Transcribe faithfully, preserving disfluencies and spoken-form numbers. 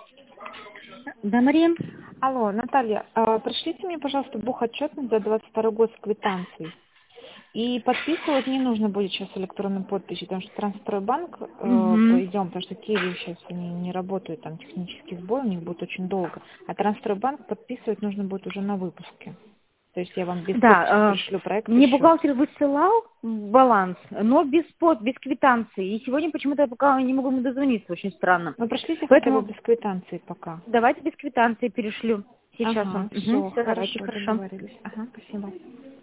Да, Мария? Алло, Наталья, а, пришлите мне, пожалуйста, бухотчетность за двадцать второй год с квитанцией. И подписывать не нужно будет сейчас электронной подписью, потому что Трансстройбанк э, Угу. пойдем, потому что Киеве сейчас они не работают, там технический сбой у них будет очень долго. А Трансстройбанк подписывать нужно будет уже на выпуске. То есть я вам без подписи Да, пришлю проект э, и мне счет. бухгалтер высылал баланс, но без под, без квитанции. И сегодня почему-то я пока не могу ему дозвониться, очень странно. Ну, пришлите хотя бы Поэтому без квитанции пока. давайте без квитанции перешлю. Сейчас вам. Ага, Угу, все, все, давайте, хорошо, хорошо. договорились. Ага, спасибо.